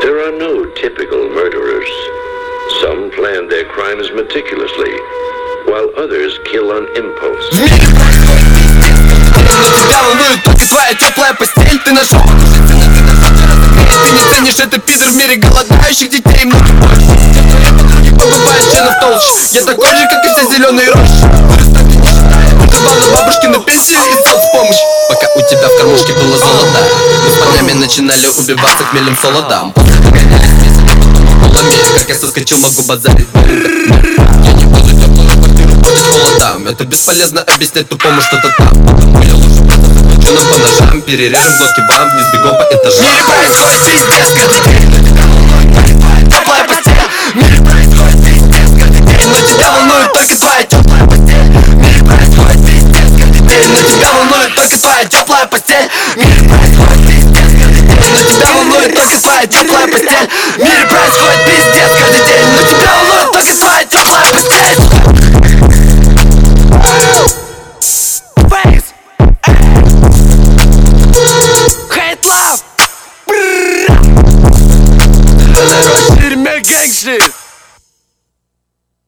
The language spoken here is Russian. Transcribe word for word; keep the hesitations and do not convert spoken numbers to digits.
There are no typical murderers. Some plan their crimes meticulously, while others kill on impulse. В мире происходит пиздец, но тебя волнует только твоя теплая постель. Ты нашел покушаться, но ты нашел вчера закрыть. Ты не ценишь это, пидор, в мире голодающих детей много больше, чем твоей подруги побываешь членов толще. Я такой же, как и все зеленые рощи. Вырос так и не считая, выживал на бабушкину пенсию и соцпомощь. Пока у тебя в кормушке было золото, мы с парнями начинали убиваться хмелем солодам. После догонялись месяцы, потом полами. Как я соскочил, могу базарить. Я не буду теплую квартиру, будет холодам. Это бесполезно объяснять тупому что-то там. Потому я лучше просто заплачу нам по ножам. Перережем глотки вам вниз бегом по этажам. В мире происходит пиздец каждый день, но тебя волнует только твоя теплая постель. В мире происходит пиздец каждый день, но тебя волнует только твоя теплая постель. В мире происходит пиздец каждый день, но тебя волнует только твоя теплая постель. В мире происходит пиздец каждый день, но тебя волнует только твоя теплая постель. В мире происходит пиздец каждый день, но тебя волнует только твоя теплая постель. Face, hate love, brrrr. Ремек gang shit.